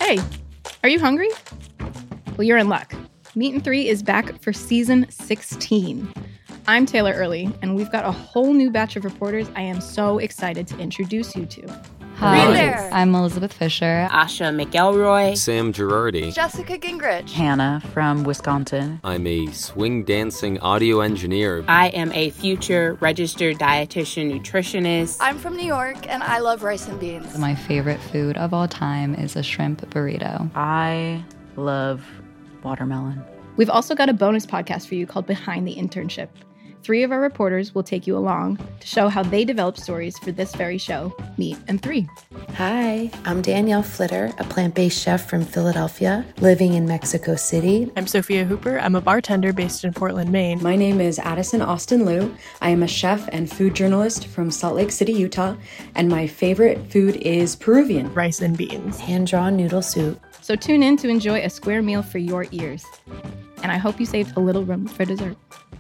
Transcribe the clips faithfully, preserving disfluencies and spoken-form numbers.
Hey, are you hungry? Well, you're in luck. Meat and Three is back for season sixteen. I'm Taylor Early, and we've got a whole new batch of reporters I am so excited to introduce you to. Hi, there. I'm Elizabeth Fisher. Asha McElroy. Sam Girardi. Jessica Gingrich. Hannah from Wisconsin. I'm a swing dancing audio engineer. I am a future registered dietitian nutritionist. I'm from New York, and I love rice and beans. My favorite food of all time is a shrimp burrito. I love watermelon. We've also got a bonus podcast for you called Behind the Internship. Three of our reporters will take you along to show how they developed stories for this very show, Meat and Three. Hi, I'm Danielle Flitter, a plant-based chef from Philadelphia, living in Mexico City. I'm Sophia Hooper. I'm a bartender based in Portland, Maine. My name is Addison Austin Liu. I am a chef and food journalist from Salt Lake City, Utah, and my favorite food is Peruvian. Rice and beans. Hand-drawn noodle soup. So tune in to enjoy a square meal for your ears. And I hope you saved a little room for dessert.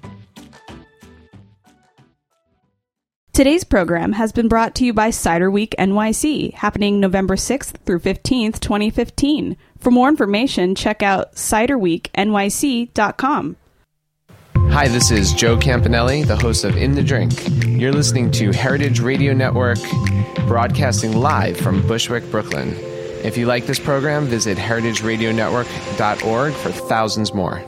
Today's program has been brought to you by Cider Week N Y C, happening November sixth through fifteenth, twenty fifteen. For more information, check out cider week N Y C dot com. Hi, this is Joe Campanelli, the host of In the Drink. You're listening to Heritage Radio Network, broadcasting live from Bushwick, Brooklyn. If you like this program, visit heritage radio network dot org for thousands more.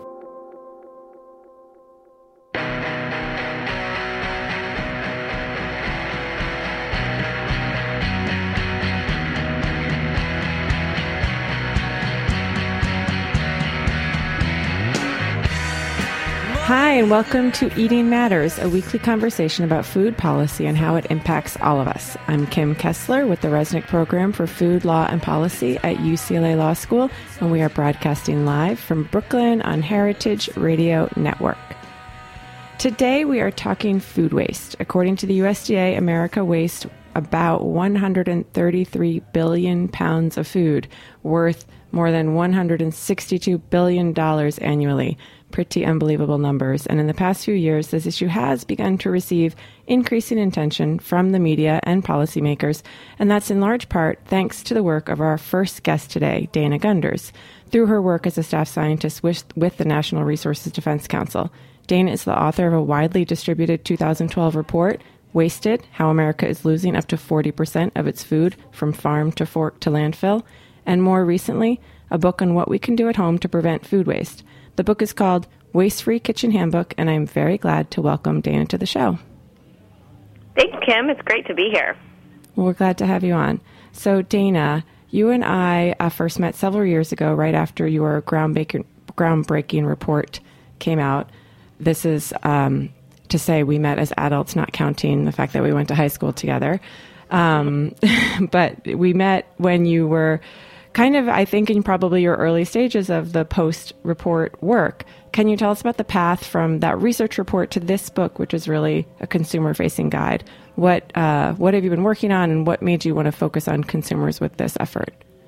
Hi, and welcome to Eating Matters, a weekly conversation about food policy and how it impacts all of us. I'm Kim Kessler with the Resnick Program for Food, Law, and Policy at U C L A Law School, and we are broadcasting live from Brooklyn on Heritage Radio Network. Today we are talking food waste. According to the U S D A, America wastes about one hundred thirty-three billion pounds of food, worth more than one hundred sixty-two billion dollars annually. Pretty unbelievable numbers. And in the past few years, this issue has begun to receive increasing attention from the media and policymakers. And that's in large part thanks to the work of our first guest today, Dana Gunders, through her work as a staff scientist with, with the National Resources Defense Council. Dana is the author of a widely distributed two thousand twelve report, Wasted: How America is Losing Up to forty percent of its Food from Farm to Fork to Landfill, and more recently, a book on what we can do at home to prevent food waste. The book is called Waste-Free Kitchen Handbook, and I'm very glad to welcome Dana to the show. Thanks, Kim. It's great to be here. Well, we're glad to have you on. So, Dana, you and I uh, first met several years ago, right after your groundbreaking, groundbreaking report came out. This is um, to say we met as adults, not counting the fact that we went to high school together. Um, but we met when you were kind of, I think, in probably your early stages of the post-report work. Can you tell us about the path from that research report to this book, which is really a consumer-facing guide? What uh, what have you been working on, and what made you want to focus on consumers with this effort?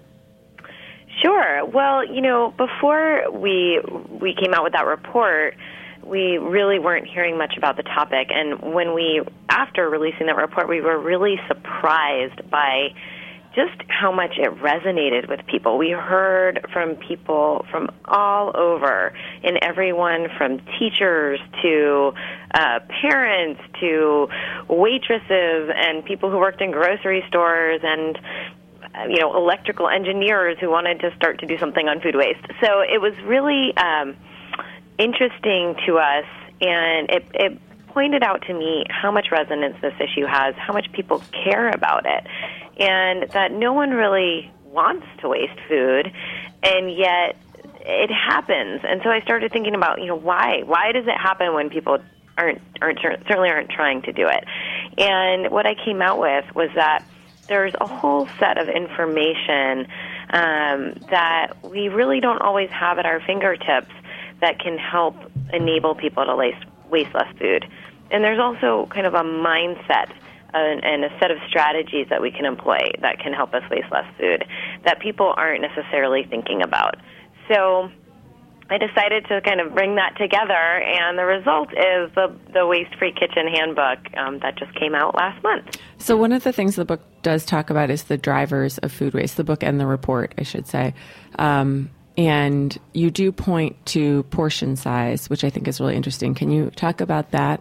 Sure. Well, you know, before we we came out with that report, we really weren't hearing much about the topic. And when we, after releasing that report, we were really surprised by just how much it resonated with people. We heard from people from all over, and everyone from teachers to uh, parents to waitresses and people who worked in grocery stores and uh, you know, electrical engineers who wanted to start to do something on food waste. So it was really um, interesting to us, and it, it pointed out to me how much resonance this issue has, how much people care about it, and that no one really wants to waste food, and yet it happens. And so I started thinking about, you know, why? Why does it happen when people aren't, aren't certainly aren't trying to do it? And what I came out with was that there's a whole set of information um, that we really don't always have at our fingertips that can help enable people to waste, waste less food. And there's also kind of a mindset and a set of strategies that we can employ that can help us waste less food that people aren't necessarily thinking about. So I decided to kind of bring that together, and the result is the, the Waste-Free Kitchen Handbook um, that just came out last month. So one of the things the book does talk about is the drivers of food waste, the book and the report, I should say. Um, and you do point to portion size, which I think is really interesting. Can you talk about that?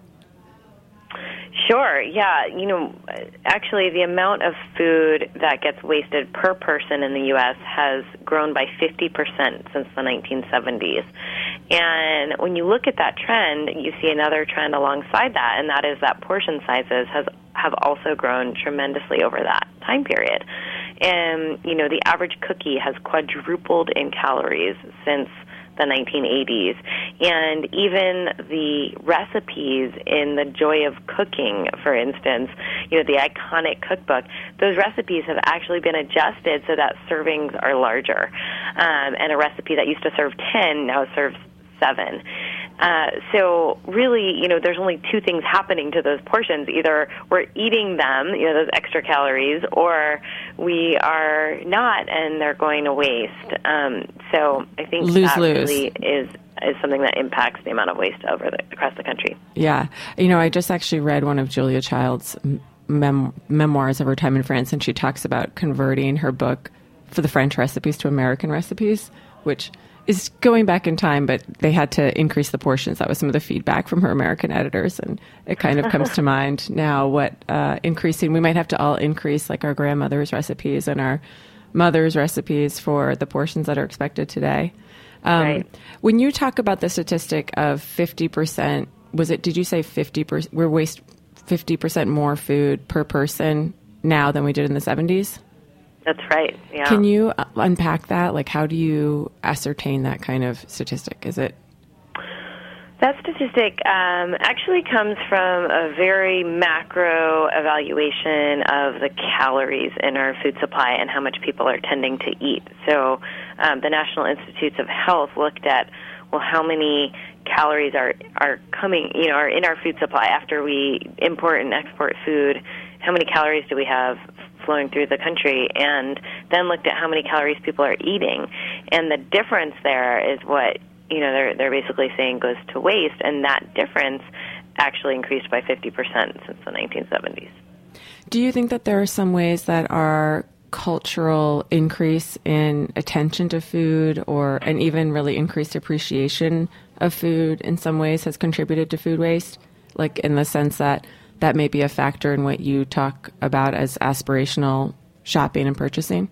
Sure, yeah. You know, actually, the amount of food that gets wasted per person in the U S has grown by fifty percent since the nineteen seventies. And when you look at that trend, you see another trend alongside that, and that is that portion sizes has have also grown tremendously over that time period. And, you know, the average cookie has quadrupled in calories since the nineteen eighties. And even the recipes in The Joy of Cooking, for instance, you know, the iconic cookbook, those recipes have actually been adjusted so that servings are larger. Um, and a recipe that used to serve ten now serves seven. Uh, so really, you know, there's only two things happening to those portions. Either we're eating them, you know, those extra calories, or we are not, and they're going to waste. Um, so I think lose, that lose. really is is something that impacts the amount of waste over the, across the country. Yeah. You know, I just actually read one of Julia Child's mem- memoirs of her time in France, and she talks about converting her book for the French recipes to American recipes, which is going back in time, but they had to increase the portions. That was some of the feedback from her American editors, and it kind of comes to mind now what uh, increasing, we might have to all increase like our grandmother's recipes and our mother's recipes for the portions that are expected today. Um, right. When you talk about the statistic of fifty percent, was it, did you say fifty percent, we waste fifty percent more food per person now than we did in the seventies? That's right, yeah. Can you unpack that? Like, how do you ascertain that kind of statistic? Is it? That statistic um, actually comes from a very macro evaluation of the calories in our food supply and how much people are tending to eat. So um, the National Institutes of Health looked at, well, how many calories are, are coming, you know, are in our food supply after we import and export food. How many calories do we have flowing through the country, and then looked at how many calories people are eating. And the difference there is what, you know, they're they're basically saying goes to waste, and that difference actually increased by fifty percent since the nineteen seventies. Do you think that there are some ways that our cultural increase in attention to food, or an even really increased appreciation of food in some ways has contributed to food waste? Like in the sense that that may be a factor in what you talk about as aspirational shopping and purchasing?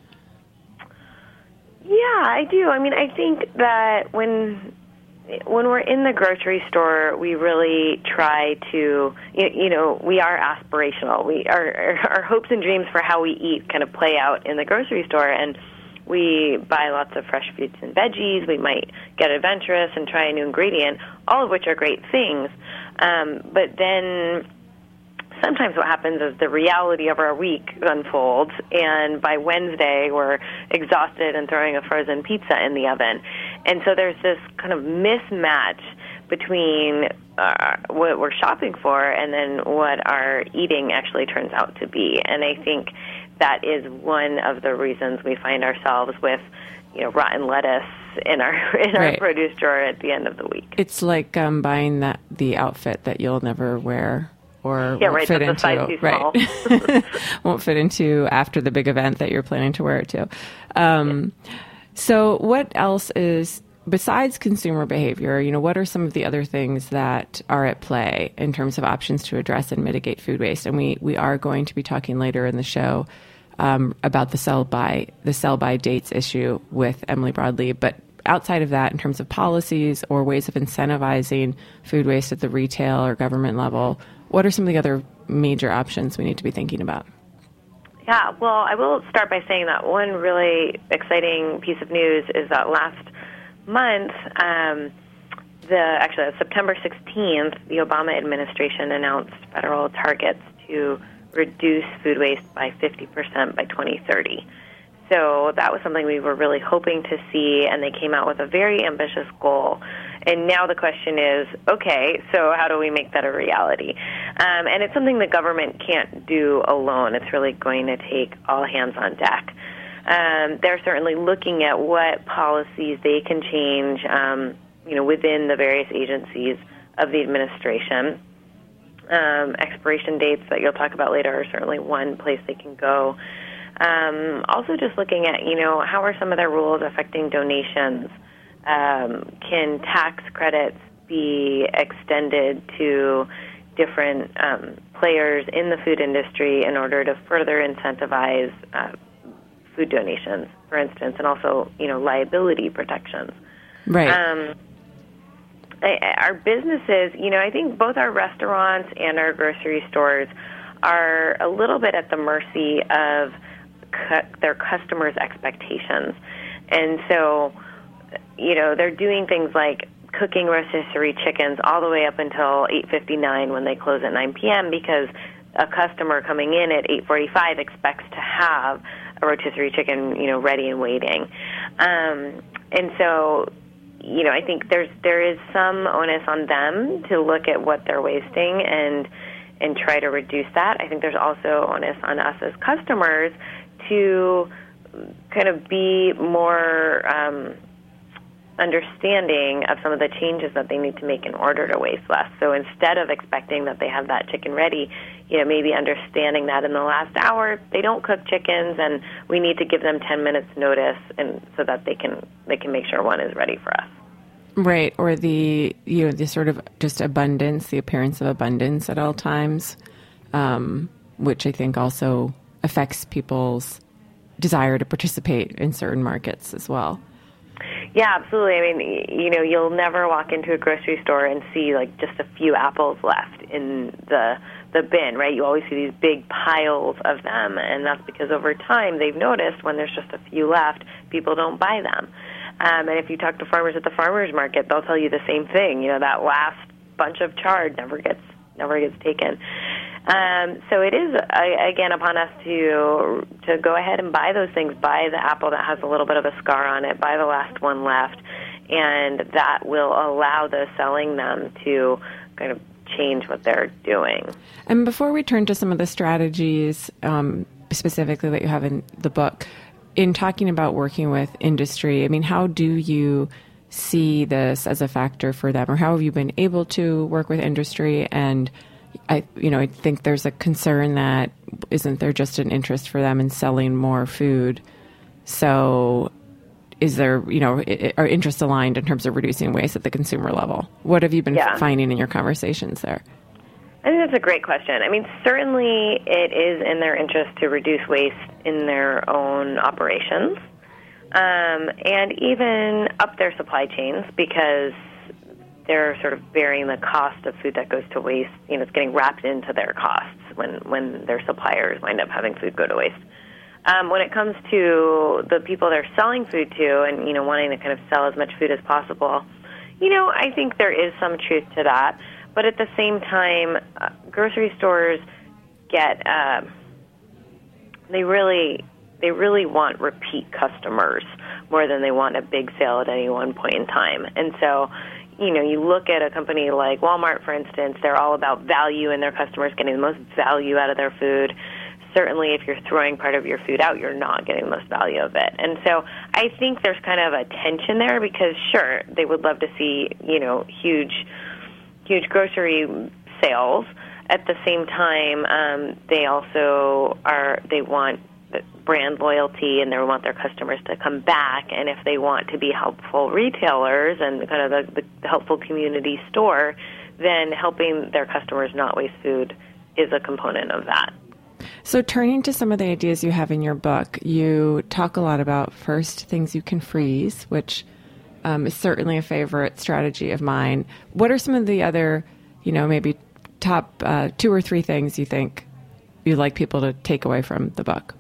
Yeah, I do. I mean, I think that when when we're in the grocery store, we really try to, you, you know, we are aspirational. We our our hopes and dreams for how we eat kind of play out in the grocery store, and we buy lots of fresh fruits and veggies. We might get adventurous and try a new ingredient, all of which are great things. Um, but then sometimes what happens is the reality of our week unfolds, and by Wednesday we're exhausted and throwing a frozen pizza in the oven. And so there's this kind of mismatch between uh, what we're shopping for and then what our eating actually turns out to be. And I think that is one of the reasons we find ourselves with, you know, rotten lettuce in our in our right. produce drawer at the end of the week. It's like um, buying that the outfit that you'll never wear or yeah, won't right, fit the into. size too small. Right. Won't fit into after the big event that you're planning to wear it to. Um, yeah. So what else is, besides consumer behavior, you know, what are some of the other things that are at play in terms of options to address and mitigate food waste? And we, we are going to be talking later in the show um, about the sell by the sell by dates issue with Emily Broadley. But outside of that, in terms of policies or ways of incentivizing food waste at the retail or government level, what are some of the other major options we need to be thinking about? Yeah, well, I will start by saying that one really exciting piece of news is that last month, um, the actually September sixteenth, the Obama administration announced federal targets to reduce food waste by fifty percent by twenty thirty. So that was something we were really hoping to see, and they came out with a very ambitious goal. And now the question is, okay, so how do we make that a reality? Um, and it's something the government can't do alone. It's really going to take all hands on deck. Um, they're certainly looking at what policies they can change, um, you know, within the various agencies of the administration. Um, expiration dates that you'll talk about later are certainly one place they can go. Um, also just looking at, you know, how are some of their rules affecting donations? Um, can tax credits be extended to different um, players in the food industry in order to further incentivize uh, food donations, for instance, and also, you know, liability protections. Right. Um, I, our businesses, you know, I think both our restaurants and our grocery stores are a little bit at the mercy of cu- their customers' expectations. And so, you know, they're doing things like cooking rotisserie chickens all the way up until eight fifty-nine when they close at nine p.m. because a customer coming in at eight forty-five expects to have a rotisserie chicken, you know, ready and waiting. Um, and so, you know, I think there's there is some onus on them to look at what they're wasting and and try to reduce that. I think there's also onus on us as customers to kind of be more um, understanding of some of the changes that they need to make in order to waste less. So instead of expecting that they have that chicken ready, you know, maybe understanding that in the last hour they don't cook chickens, and we need to give them ten minutes notice, and so that they can they can make sure one is ready for us. Right, or the you know the sort of just abundance, the appearance of abundance at all times, um, which I think also affects people's desire to participate in certain markets as well. Yeah, absolutely. I mean, you know, you'll never walk into a grocery store and see like just a few apples left in the the bin, right? You always see these big piles of them, and that's because over time they've noticed when there's just a few left, people don't buy them. Um, and if you talk to farmers at the farmers market, they'll tell you the same thing. You know, that last bunch of chard never gets never gets taken. Um, so it is, uh, again, upon us to to go ahead and buy those things. Buy the apple that has a little bit of a scar on it. Buy the last one left. And that will allow those selling them to kind of change what they're doing. And before we turn to some of the strategies um, specifically that you have in the book, in talking about working with industry, I mean, how do you see this as a factor for them, or how have you been able to work with industry? And I, you know, I think there's a concern that isn't there just an interest for them in selling more food? So is there, you know, are interests aligned in terms of reducing waste at the consumer level? What have you been yeah. finding in your conversations there? I think that's a great question. I mean, certainly it is in their interest to reduce waste in their own operations, um, and even up their supply chains, because they're sort of bearing the cost of food that goes to waste. You know, it's getting wrapped into their costs when, when their suppliers wind up having food go to waste. Um, when it comes to the people they're selling food to and, you know, wanting to kind of sell as much food as possible, you know, I think there is some truth to that. But at the same time, uh, grocery stores get, uh, they really, they really want repeat customers more than they want a big sale at any one point in time. And so, you know, you look at a company like Walmart, for instance, they're all about value and their customers getting the most value out of their food. Certainly, if you're throwing part of your food out, you're not getting the most value of it. And so I think there's kind of a tension there because, sure, they would love to see, you know, huge, huge grocery sales. At the same time, um, they also are, they want brand loyalty and they want their customers to come back. And if they want to be helpful retailers and kind of the, the helpful community store, then helping their customers not waste food is a component of that. So turning to some of the ideas you have in your book, you talk a lot about, first, things you can freeze, which um, is certainly a favorite strategy of mine. What are some of the other, you know, maybe top uh, two or three things you think you'd like people to take away from the book?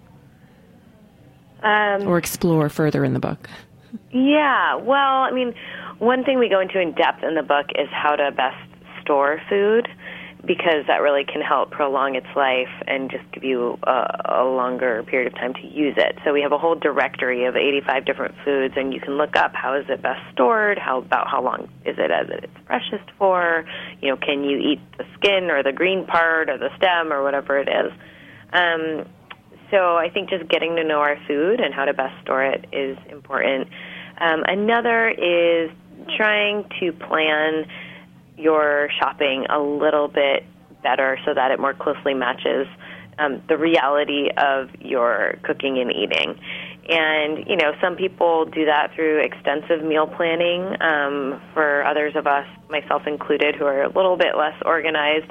Um, or explore further in the book? Yeah, well, I mean, one thing we go into in depth in the book is how to best store food, because that really can help prolong its life and just give you a, a longer period of time to use it. So we have a whole directory of eighty-five different foods, and you can look up how is it best stored, how about how long is it as it's freshest for, you know, can you eat the skin or the green part or the stem or whatever it is. Um, so I think just getting to know our food and how to best store it is important. Um, another is trying to plan your shopping a little bit better so that it more closely matches um, the reality of your cooking and eating. And, you know, some people do that through extensive meal planning. Um, for others of us, myself included, who are a little bit less organized,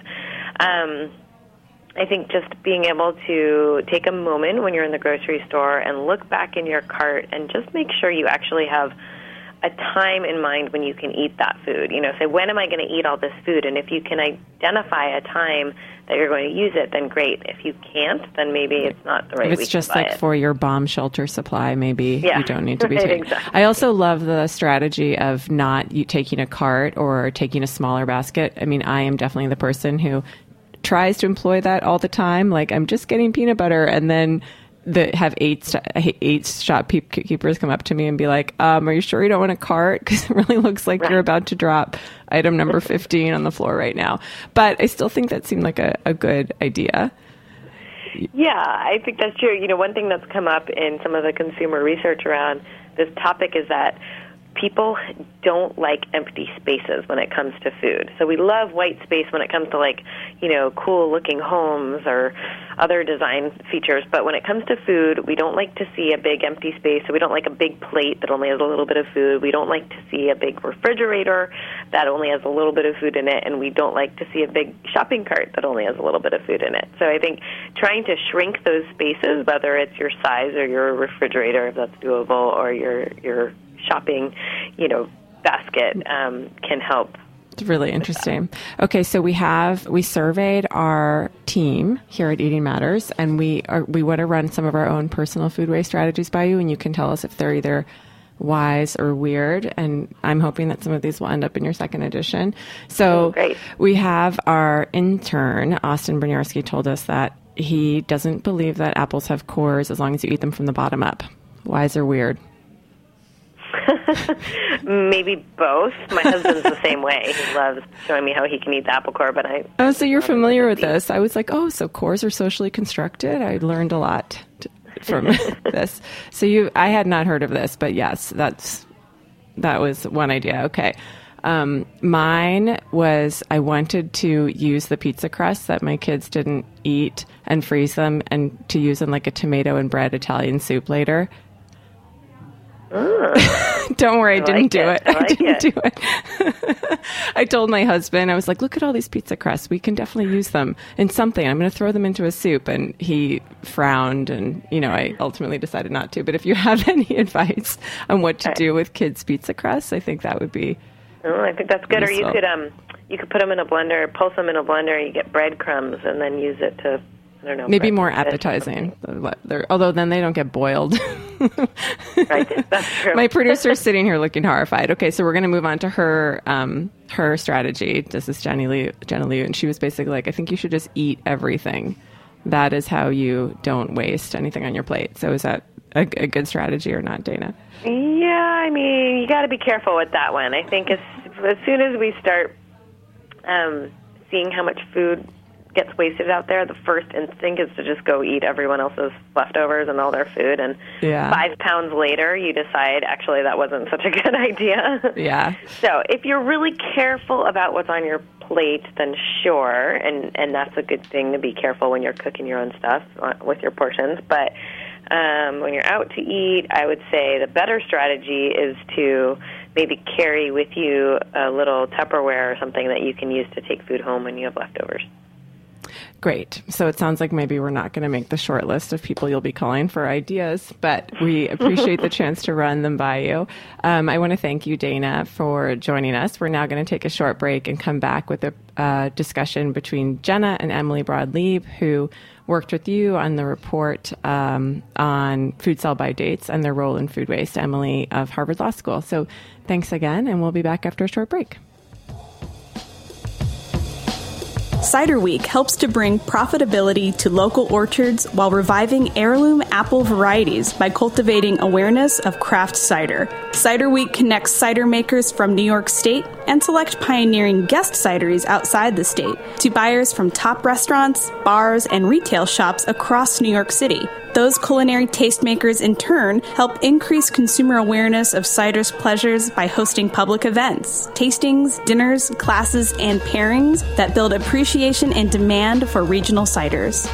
um, I think just being able to take a moment when you're in the grocery store and look back in your cart and just make sure you actually have a time in mind when you can eat that food. You know, say, when am I going to eat all this food? And if you can identify a time that you're going to use it, then great. If you can't, then maybe it's not the right If week it's just to buy like it. for your bomb shelter supply, maybe Yeah. you don't need to be Right, taking. exactly. I also love the strategy of not you taking a cart or taking a smaller basket. I mean, I am definitely the person who tries to employ that all the time. Like, I'm just getting peanut butter, and then the have eight st- eight shopkeepers come up to me and be like, um, "Are you sure you don't want a cart? Because it really looks like right. you're about to drop item number fifteen on the floor right now." But I still think that seemed like a, a good idea. Yeah, I think that's true. You know, one thing that's come up in some of the consumer research around this topic is that people don't like empty spaces when it comes to food. So we love white space when it comes to, like, you know, cool-looking homes or other design features. But when it comes to food, we don't like to see a big empty space. So we don't like a big plate that only has a little bit of food. We don't like to see a big refrigerator that only has a little bit of food in it. And we don't like to see a big shopping cart that only has a little bit of food in it. So I think trying to shrink those spaces, whether it's your size or your refrigerator, if that's doable, or your your shopping, you know, basket, um, can help. It's really interesting. Okay, so we have we surveyed our team here at Eating Matters, and we are we want to run some of our own personal food waste strategies by you, and you can tell us if they're either wise or weird. And I'm hoping that some of these will end up in your second edition. So oh, great. We have our intern, Austin Bruniarski, told us that he doesn't believe that apples have cores as long as you eat them from the bottom up. Wise or weird? Maybe both. My husband's the same way. He loves showing me how he can eat the apple core, but I... Oh, so you're familiar with this. I was like, oh, so cores are socially constructed? I learned a lot t- from this. So you, I had not heard of this, but yes, that's that was one idea. Okay. Um, mine was I wanted to use the pizza crust that my kids didn't eat and freeze them and to use in like a tomato and bread Italian soup later. Don't worry, I, I didn't like do it. it. I, like I didn't it. do it. I told my husband, I was like, look at all these pizza crusts. We can definitely use them in something. I'm going to throw them into a soup. And he frowned, and, you know, I ultimately decided not to. But if you have any advice on what to right. do with kids' pizza crusts, I think that would be Oh, I think that's good. useful. Or you could um, you could put them in a blender, pulse them in a blender, and you get breadcrumbs, and then use it to, I don't know. Maybe more appetizing. They're, although then they don't get boiled. Right, that's true. My producer's sitting here looking horrified. Okay, so we're going to move on to her um, her strategy. This is Jenny Liu, Jenna Liu, and she was basically like, I think you should just eat everything. That is how you don't waste anything on your plate. So is that a, a good strategy or not, Dana? Yeah, I mean, you got to be careful with that one. I think as, as soon as we start um, seeing how much food gets wasted out there, the first instinct is to just go eat everyone else's leftovers and all their food, and yeah. five pounds later you decide actually that wasn't such a good idea. Yeah. So if you're really careful about what's on your plate, then sure, and and that's a good thing to be careful when you're cooking your own stuff with your portions. But um, when you're out to eat, I would say the better strategy is to maybe carry with you a little Tupperware or something that you can use to take food home when you have leftovers. Great. So it sounds like maybe we're not going to make the short list of people you'll be calling for ideas, but we appreciate the chance to run them by you. Um, I want to thank you, Dana, for joining us. We're now going to take a short break and come back with a uh, discussion between Jenna and Emily Broad-Lieb, who worked with you on the report um, on food sell-by dates and their role in food waste, Emily of Harvard Law School. So thanks again, and we'll be back after a short break. Cider Week helps to bring profitability to local orchards while reviving heirloom apple varieties by cultivating awareness of craft cider. Cider Week connects cider makers from New York State, and select pioneering guest cideries outside the state to buyers from top restaurants, bars, and retail shops across New York City. Those culinary tastemakers, in turn, help increase consumer awareness of cider's pleasures by hosting public events, tastings, dinners, classes, and pairings that build appreciation and demand for regional ciders.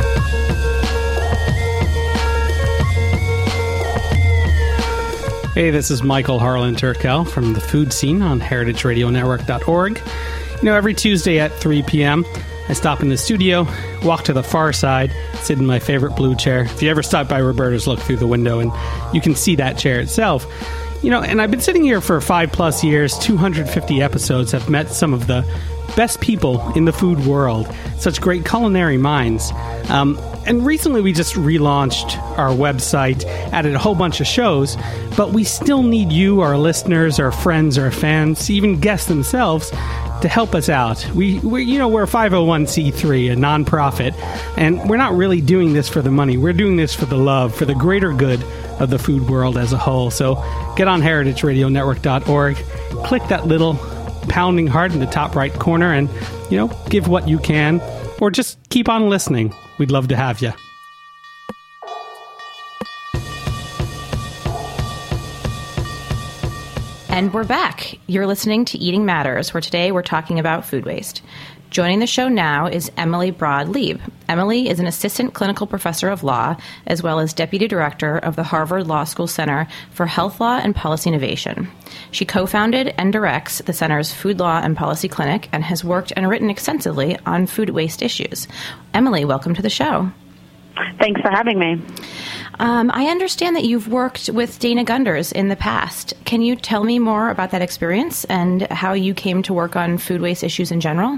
Hey, this is Michael Harlan Turkel from the Food Scene on heritage radio network dot org. You know, every Tuesday at three p.m., I stop in the studio, walk to the far side, sit in my favorite blue chair. If you ever stop by Roberta's, look through the window and you can see that chair itself. You know, and I've been sitting here for five plus years, two hundred fifty episodes, have met some of the best people in the food world, such great culinary minds. Um, and recently we just relaunched our website, added a whole bunch of shows, but we still need you, our listeners, our friends, our fans, even guests themselves, to help us out. We, we, you know, we're a five oh one c three, a nonprofit, and we're not really doing this for the money. We're doing this for the love, for the greater good of the food world as a whole. So get on heritage radio network dot org, click that little pounding heart in the top right corner, and, you know, give what you can, or just keep on listening. We'd love to have you. And we're back. You're listening to Eating Matters, where today we're talking about food waste. Joining the show now is Emily Broad-Leib. Emily is an assistant clinical professor of law, as well as deputy director of the Harvard Law School Center for Health Law and Policy Innovation. She co-founded and directs the center's Food Law and Policy Clinic and has worked and written extensively on food waste issues. Emily, welcome to the show. Thanks for having me. Um, I understand that you've worked with Dana Gunders in the past. Can you tell me more about that experience and how you came to work on food waste issues in general?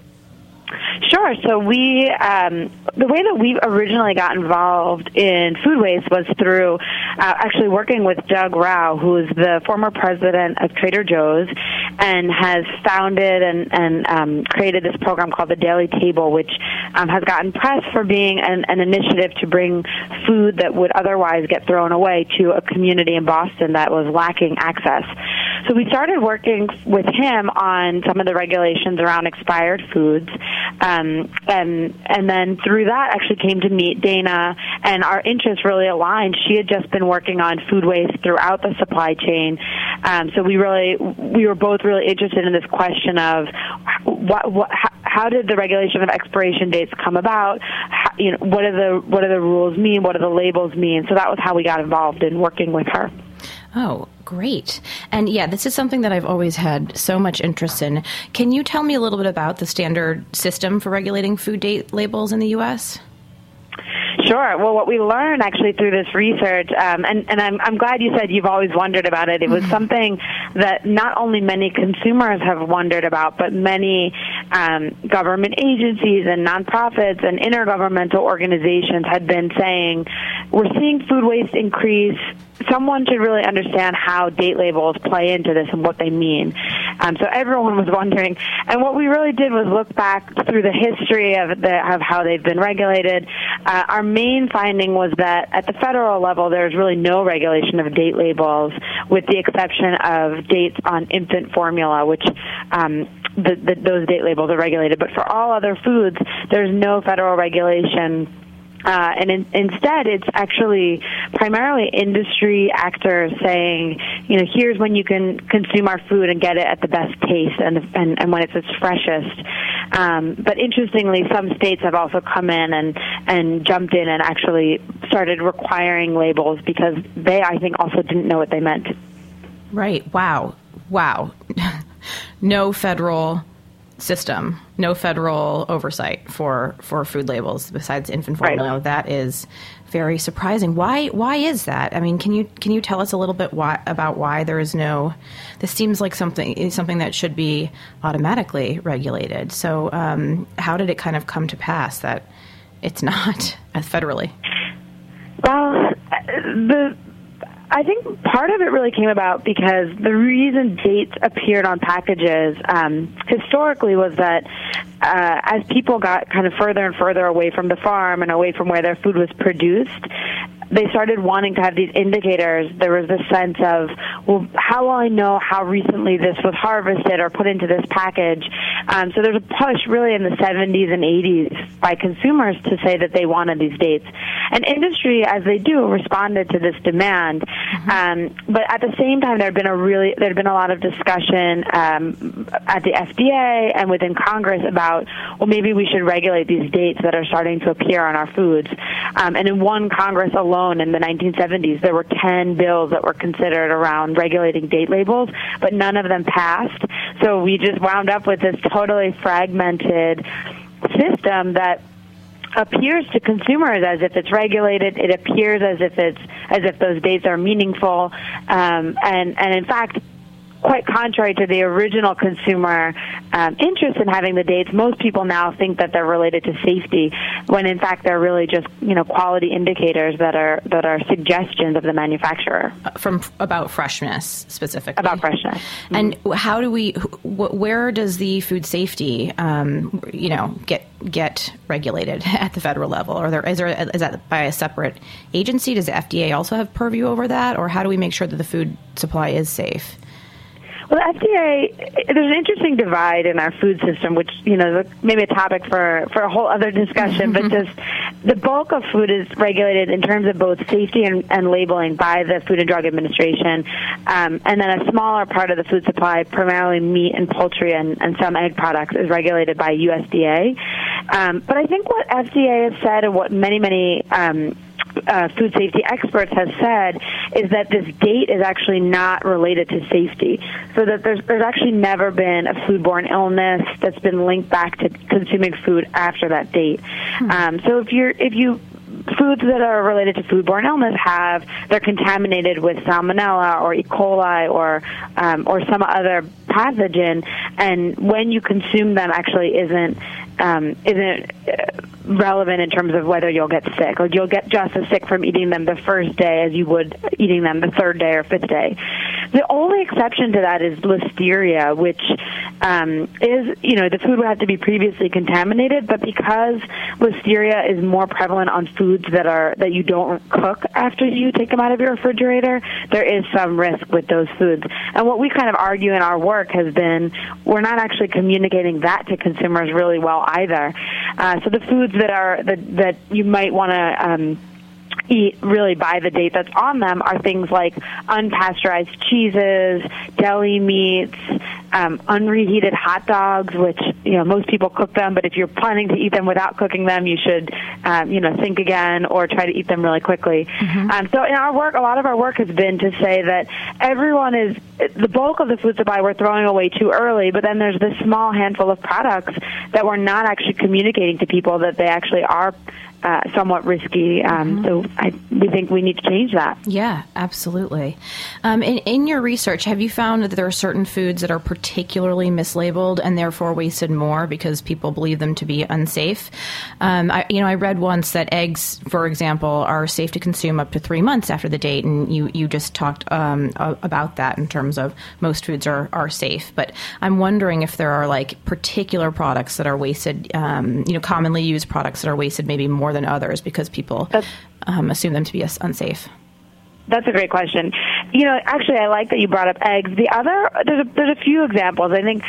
Sure. So we, um, the way that we originally got involved in food waste was through uh, actually working with Doug Rauch, who is the former president of Trader Joe's and has founded and, and um, created this program called the Daily Table, which um, has gotten press for being an, an initiative to bring food that would otherwise get thrown away to a community in Boston that was lacking access. So we started working with him on some of the regulations around expired foods. Um, and and then through that actually came to meet Dana, and our interests really aligned. She had just been working on food waste throughout the supply chain, um, so we really we were both really interested in this question of what, what how, how did the regulation of expiration dates come about? How, you know, what are the what do the rules mean? What do the labels mean? So that was how we got involved in working with her. Oh, great. And yeah, this is something that I've always had so much interest in. Can you tell me a little bit about the standard system for regulating food date labels in the U S? Sure. Well, what we learned actually through this research, um, and, and I'm, I'm glad you said you've always wondered about it. It was something that not only many consumers have wondered about, but many um, government agencies and nonprofits and intergovernmental organizations had been saying, we're seeing food waste increase. Someone should really understand how date labels play into this and what they mean. Um, so everyone was wondering. And what we really did was look back through the history of, the, of how they've been regulated. Uh, our main finding was that at the federal level, there's really no regulation of date labels, with the exception of dates on infant formula, which um, the, the, those date labels are regulated. But for all other foods, there's no federal regulation. Uh, and in, instead, it's actually primarily industry actors saying, you know, here's when you can consume our food and get it at the best taste and and, and when it's its freshest. Um, but interestingly, some states have also come in and, and jumped in and actually started requiring labels because they, I think, also didn't know what they meant. Right. Wow. Wow. No federal system, no federal oversight for, for food labels besides infant formula. Right. That is very surprising. Why why is that? I mean, can you can you tell us a little bit why, about why there is no? This seems like something something that should be automatically regulated. So, um, how did it kind of come to pass that it's not federally? Well, the. I think part of it really came about because the reason dates appeared on packages um, historically was that uh, as people got kind of further and further away from the farm and away from where their food was produced, they started wanting to have these indicators. There was this sense of, well, how will I know how recently this was harvested or put into this package? Um, so there's a push really in the seventies and eighties by consumers to say that they wanted these dates. And industry, as they do, responded to this demand. Mm-hmm. Um, but at the same time, there had been a really there had been a lot of discussion um, at the F D A and within Congress about, well, maybe we should regulate these dates that are starting to appear on our foods. Um, and in one Congress alone in the nineteen seventies, there were ten bills that were considered around regulating date labels, but none of them passed. So we just wound up with this totally fragmented system that appears to consumers as if it's regulated. It appears as if it's as if those dates are meaningful, um, and and in fact, quite contrary to the original consumer um, interest in having the dates, most people now think that they're related to safety, when in fact they're really just, you know, quality indicators that are that are suggestions of the manufacturer. From about freshness specifically. About freshness. Mm-hmm. And how do we? Where does the food safety, um, you know, get get regulated at the federal level? Or there is there is that by a separate agency? Does the F D A also have purview over that, or how do we make sure that the food supply is safe? Well, the F D A, there's an interesting divide in our food system, which, you know, maybe a topic for, for a whole other discussion, but just the bulk of food is regulated in terms of both safety and, and labeling by the Food and Drug Administration, um, and then a smaller part of the food supply, primarily meat and poultry and, and some egg products, is regulated by U S D A. Um, but I think what F D A has said and what many, many um, Uh, food safety experts have said is that this date is actually not related to safety. So that there's there's actually never been a foodborne illness that's been linked back to consuming food after that date. Hmm. Um, so if you're if you foods that are related to foodborne illness have they're contaminated with salmonella or E. coli or um, or some other pathogen, and when you consume them actually isn't um, isn't relevant in terms of whether you'll get sick. Like you'll get just as sick from eating them the first day as you would eating them the third day or fifth day. The only exception to that is listeria, which um, is, you know, the food would have to be previously contaminated, but because listeria is more prevalent on foods that are that you don't cook after you take them out of your refrigerator, there is some risk with those foods. And what we kind of argue in our work has been we're not actually communicating that to consumers really well either. Uh, so the foods that are that, that you might want to um, eat really by the date that's on them are things like unpasteurized cheeses, deli meats, um, unreheated hot dogs, which, you know, most people cook them, but if you're planning to eat them without cooking them, you should, um, you know, think again or try to eat them really quickly. Mm-hmm. Um, so in our work, a lot of our work has been to say that everyone is, the bulk of the food supply we're throwing away too early, but then there's this small handful of products that we're not actually communicating to people that they actually are Uh, somewhat risky. Um, mm-hmm. So I, we think we need to change that. Yeah, absolutely. Um, in, in your research, have you found that there are certain foods that are particularly mislabeled and therefore wasted more because people believe them to be unsafe? Um, I, you know, I read once that eggs, for example, are safe to consume up to three months after the date, and you, you just talked um, about that in terms of most foods are, are safe. But I'm wondering if there are like particular products that are wasted, um, you know, commonly used products that are wasted maybe more than others because people um, assume them to be unsafe. That's a great question. You know, actually, I like that you brought up eggs. The other, there's a, there's a few examples. I think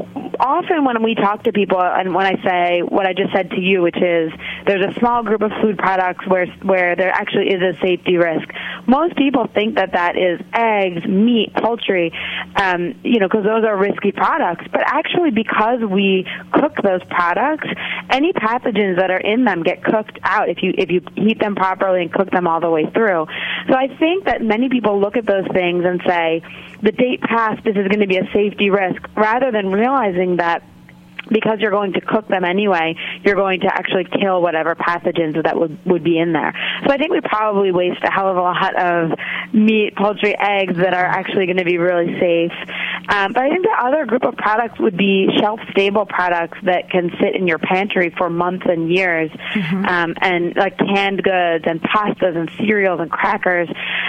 often when we talk to people, and when I say what I just said to you, which is there's a small group of food products where where there actually is a safety risk. Most people think that that is eggs, meat, poultry, um, you know, because those are risky products. But actually, because we cook those products, any pathogens that are in them get cooked out if you if you heat them properly and cook them all the way through. So I think that many people look at those things and say, the date passed, this is going to be a safety risk, rather than realizing that because you're going to cook them anyway, you're going to actually kill whatever pathogens that would, would be in there. So I think we probably waste a hell of a lot of meat, poultry, eggs that are actually going to be really safe. Um, but I think the other group of products would be shelf-stable products that can sit in your pantry for months and years, mm-hmm. um, and like canned goods and pastas and cereals and crackers.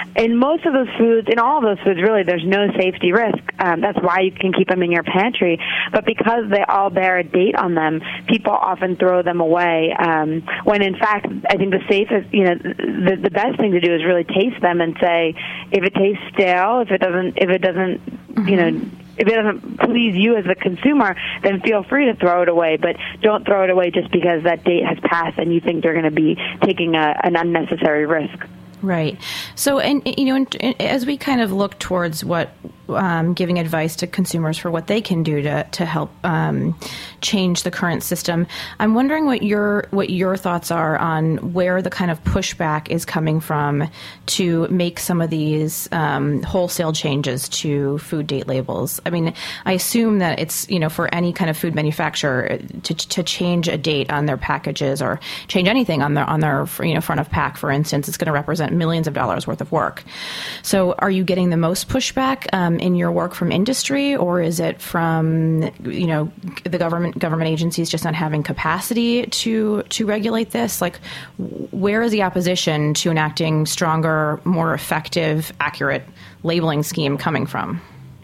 in most of those foods, in all of those foods, really, there's no safety risk. Um, that's why you can keep them in your pantry. But because they all bear a date on them, people often throw them away. Um, when in fact, I think the safest, you know, the, the best thing to do is really taste them and say, if it tastes stale, if it doesn't, if it doesn't, mm-hmm. you know, if it doesn't please you as a consumer, then feel free to throw it away. But don't throw it away just because that date has passed and you think they're going to be taking a, an unnecessary risk. Right. So, and you know, and, and as we kind of look towards what um, giving advice to consumers for what they can do to to help um, change the current system, I'm wondering what your what your thoughts are on where the kind of pushback is coming from to make some of these um, wholesale changes to food date labels. I mean, I assume that it's, you know, for any kind of food manufacturer to to change a date on their packages or change anything on their on their you know front of pack, for instance, it's going to represent millions of dollars worth of work. So are you getting the most pushback um, in your work from industry, or is it from, you know, the government government agencies just not having capacity to to regulate this? Like, where is the opposition to enacting stronger, more effective, accurate labeling scheme coming from?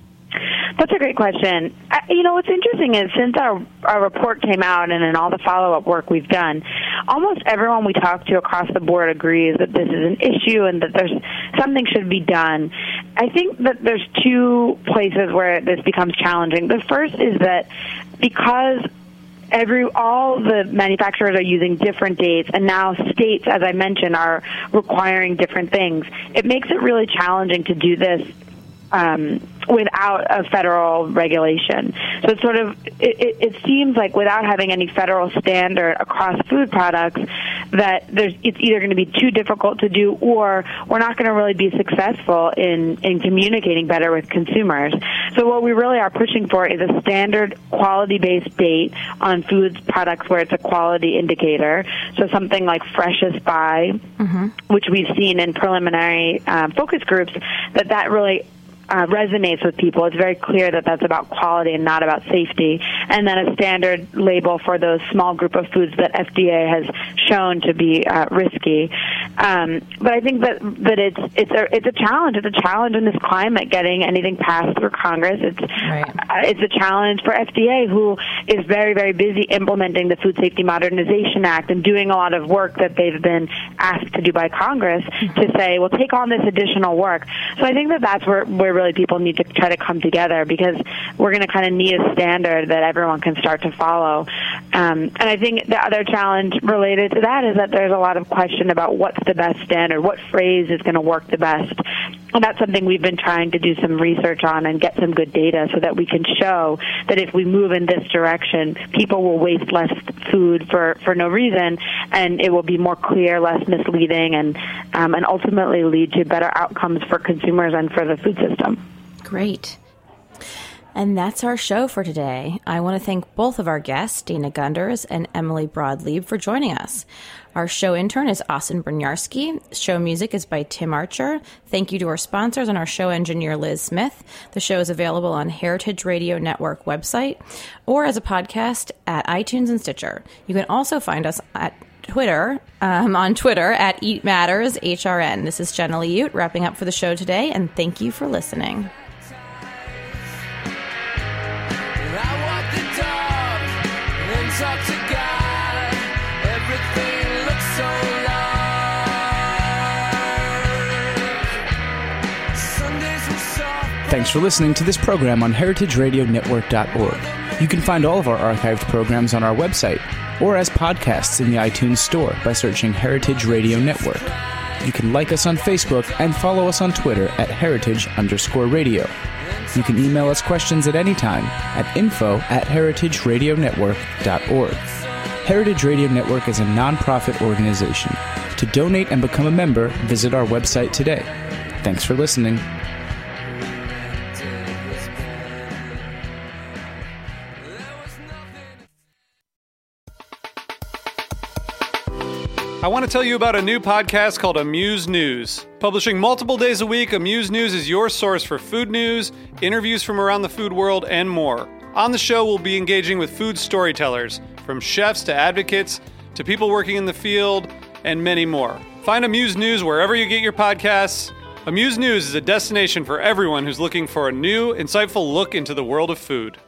That's a great question. I, you know, what's interesting is since our, our report came out and in all the follow-up work we've done, almost everyone we talk to across the board agrees that this is an issue and that there's something should be done. I think that there's two places where this becomes challenging. The first is that because Every all the manufacturers are using different dates, and now states, as I mentioned, are requiring different things. It makes it really challenging to do this um, without a federal regulation. So it's sort of it, it, it seems like without having any federal standard across food products, that there's it's either going to be too difficult to do, or we're not going to really be successful in in communicating better with consumers. So what we really are pushing for is a standard quality-based date on food products where it's a quality indicator. So something like freshest by, mm-hmm. which we've seen in preliminary uh, focus groups, that that really Uh, resonates with people. It's very clear that that's about quality and not about safety. And then a standard label for those small group of foods that F D A has shown to be uh, risky. Um, but I think that that it's it's a it's a challenge. It's a challenge in this climate getting anything passed through Congress. It's right. uh, it's a challenge for F D A, who is very very busy implementing the Food Safety Modernization Act and doing a lot of work that they've been asked to do by Congress mm-hmm. to say, well, take on this additional work. So I think that that's where where really people need to try to come together, because we're going to kind of need a standard that everyone can start to follow. Um, and I think the other challenge related to that is that there's a lot of question about what's the best standard, what phrase is going to work the best. And that's something we've been trying to do some research on and get some good data so that we can show that if we move in this direction, people will waste less food for, for no reason, and it will be more clear, less misleading, and um, and ultimately lead to better outcomes for consumers and for the food system. Great. And that's our show for today. I want to thank both of our guests, Dana Gunders and Emily Broadlieb, for joining us. Our show intern is Austin Brynjarski. Show music is by Tim Archer. Thank you to our sponsors and our show engineer, Liz Smith. The show is available on Heritage Radio Network website or as a podcast at iTunes and Stitcher. You can also find us at Twitter, um, on Twitter at Eat Matters H R N. This is Jenna Liute wrapping up for the show today, and thank you for listening. Talk to God, everything looks so large. Sundays were soft. Thanks for listening to this program on heritage radio network dot org. You can find all of our archived programs on our website or as podcasts in the iTunes Store by searching Heritage Radio Network. You can like us on Facebook and follow us on Twitter at heritage underscore radio. You can email us questions at any time at info at heritage radio network dot org. Heritage Radio Network is a nonprofit organization. To donate and become a member, visit our website today. Thanks for listening. I want to tell you about a new podcast called Amuse News. Publishing multiple days a week, Amuse News is your source for food news, interviews from around the food world, and more. On the show, we'll be engaging with food storytellers, from chefs to advocates to people working in the field, and many more. Find Amuse News wherever you get your podcasts. Amuse News is a destination for everyone who's looking for a new, insightful look into the world of food.